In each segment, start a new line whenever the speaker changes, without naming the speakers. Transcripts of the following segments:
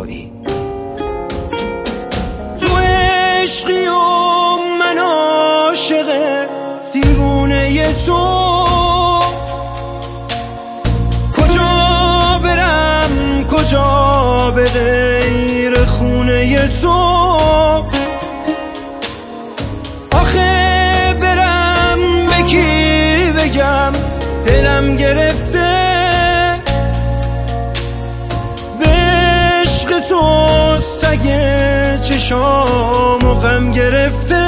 صفایی.
تو عشقی و من عاشق دیوونه تو، کجا برم کجا به غیر خونه تو، آخه برم به کی بگم دلم گرفته، به عشق توست اگه چشامو غم گرفته،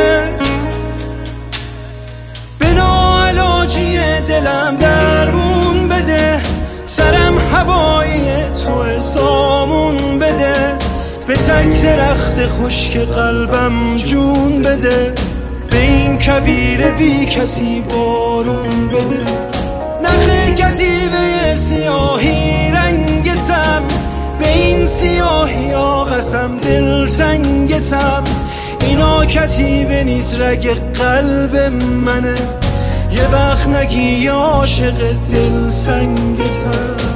به ناعلاجی دلم درمون بده، سرم هوایی تو سامون بده، به تک درخت خشک قلبم جون بده، به این کویر بی کسی بارون بده، نخ کتیبه سیاهی رنگتم، به این سیاهی ها قسم دلتنگتم، اینا کتیبه نیست رگ قلب منه، یه وقت نگی عاشق دلسنگتم.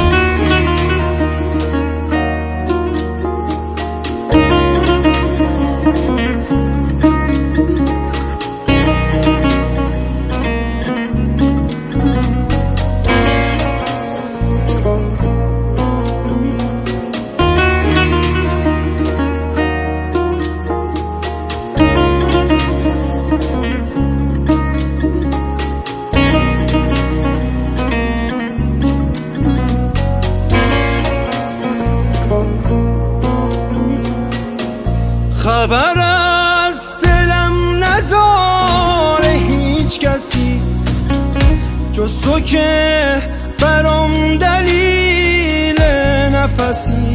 خبر از دلم نداره هیچ کسی جز تو که برام دلیل نفسی،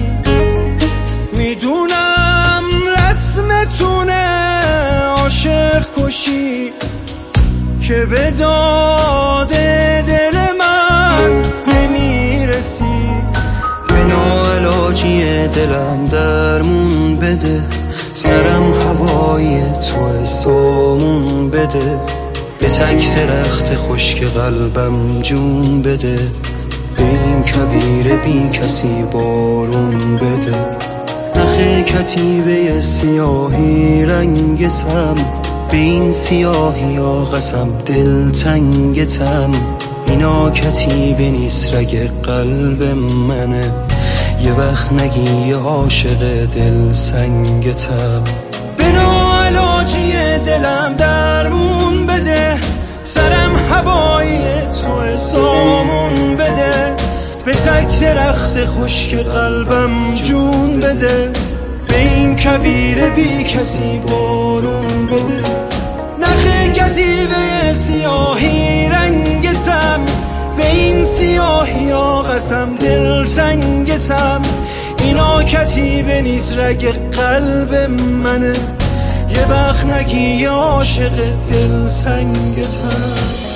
میدونم رسمتونه عاشق کشی که به داد دل من نمیرسی، به ناعلاجی دلم درمون بده، سرم هوای تو سامون بده، به تک درخت خشک قلبم جون بده، به این کویر بی کسی بارون بده، نخ کتیبه سیاهی رنگتم، به این سیاهی ها قسم دلتنگتم، اینا کتیبه نیست رگ قلب منه، یه وقت نگی عاشق دلسنگتم، به ناعلاجی دلم درمون بده، سرم هوایی تو سامون بده، به تک درخت خشک قلبم جون بده، به این کویر بی کسی بارون بده، نخ کتیبه سیاهی رنگتم، به این سیاهی ها قسم دلتنگتم، اینا کتیبه نیست رگ قلب منه، یه وقت نگی عاشق دلسنگتم.